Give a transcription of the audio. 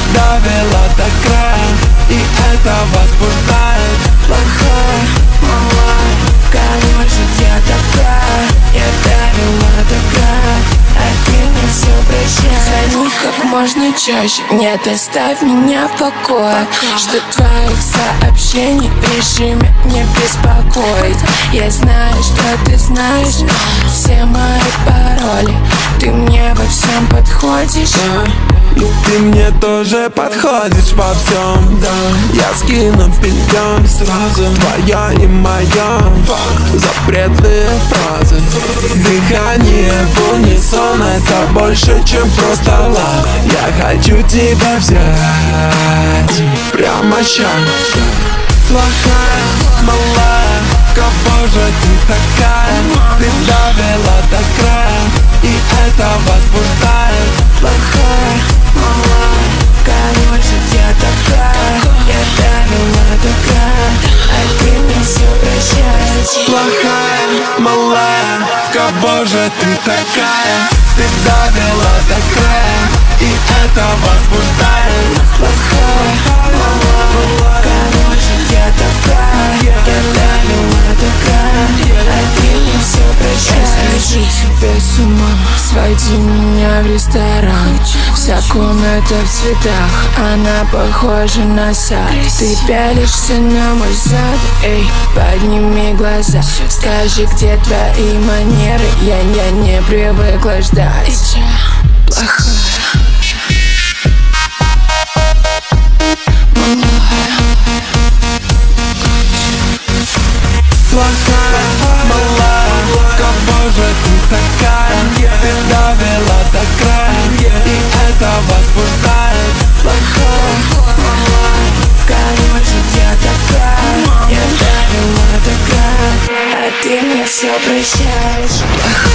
довела до края, и это возбуждает. Плохая, малая, короче, я такая. Я довела до края, а ты мне все прощаешь. Звони как можно чаще, нет, оставь меня в покое. Жду твоих сообщений, в режиме не беспокоить. Я знаю, что ты знаешь все мои пароли. Ты мне во всем подходишь, и ты мне тоже подходишь во всем, да. Я скину пеньем сразу твоя и моя. Запретные фразы, дыхание в унисон, это больше, чем просто лав. Я хочу тебя взять прямо щас. Плохая, малая, кого же ты такая? Ты довела до края, и это возбуждает. плохая, малая, короче, я такая. Я довела до края, а ты мне все прощаешь. Плохая, малая, кого же ты такая? Ты довела до края, и это возбуждает. Плохая, малая, короче, я такая. Я довела до края, а ты мне все прощаешь. Схожу тебе с ума, своди меня в ресторан. Вся комната в цветах, она похожа на сад. Ты пялишься на мой зад, эй, подними глаза. Скажи, где твои манеры, я не привыкла ждать. Плохая, Плохая, малая, кого же ты такая? Ты довела до края, и это возбуждает. плохая, малая, короче, я такая. Я довела до края, а ты мне все прощаешь.